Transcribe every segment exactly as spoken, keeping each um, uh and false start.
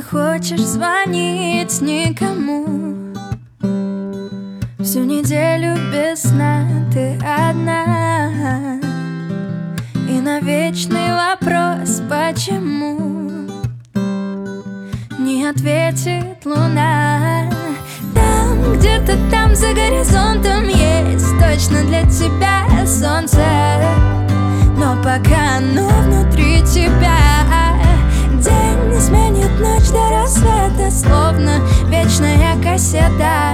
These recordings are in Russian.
хочешь звонить никому. Всю неделю без сна ты одна, и на вечный вопрос «почему?» не ответит луна. Там, где-то там за горизонтом есть точно для тебя солнце, но пока оно внутри тебя. День сменит ночь до рассвета, словно вечная кассета.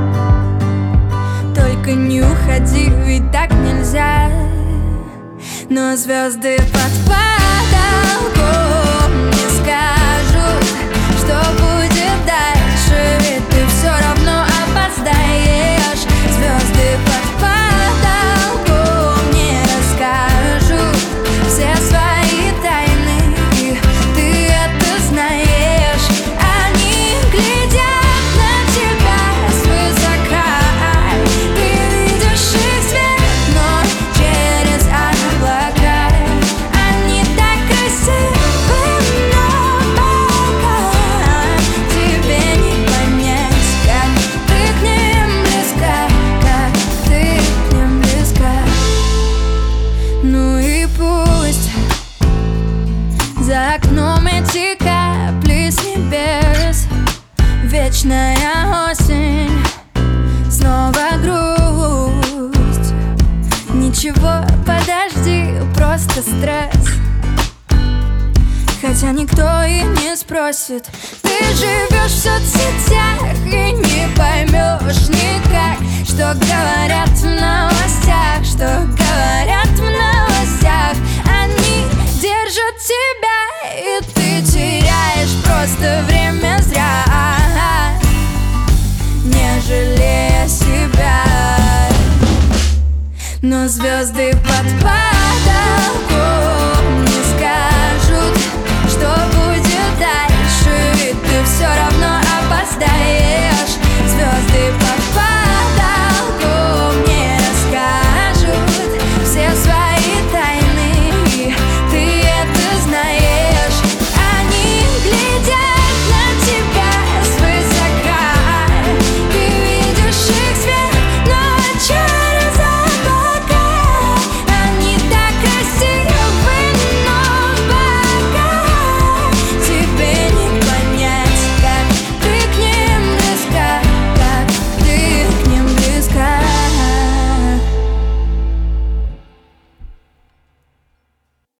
Только не уходи, ведь так нельзя. Но звезды под потолком не скажут, что будет дальше, ведь ты все равно опоздаешь. Звезды под потолком не расскажут все свои тайны, и ты это знаешь. Они глядят на тебя свысока, ты видишь их свет, но через облака. Они так красивы, но пока тебе не понять, как ты к ним близка, как ты к ним близка. Ну и пусть за окном эти капли с небес, вечная осень, снова грусть. Ничего, подожди, просто стресс. Хотя никто и не спросит. Ты живешь в соцсетях и не поймешь никак, что говорят в новостях, что говорят в новостях. Они держат тебя, и ты теряешь просто время зря, не жалея себя. Но звезды под